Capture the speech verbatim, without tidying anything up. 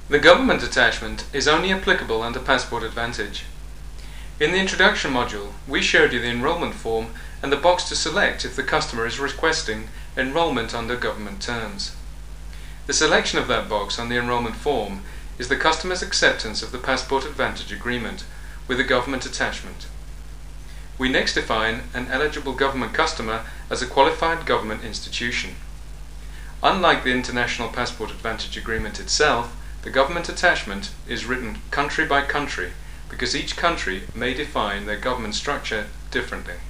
The government attachment is only applicable under Passport Advantage. In the introduction module, we showed you the enrolment form and the box to select if the customer is requesting enrolment under government terms. The selection of that box on the enrolment form is the customer's acceptance of the Passport Advantage agreement with a government attachment. We next define an eligible government customer as a qualified government institution. Unlike the International Passport Advantage agreement itself, the government attachment is written country by country because each country may define their government structure differently.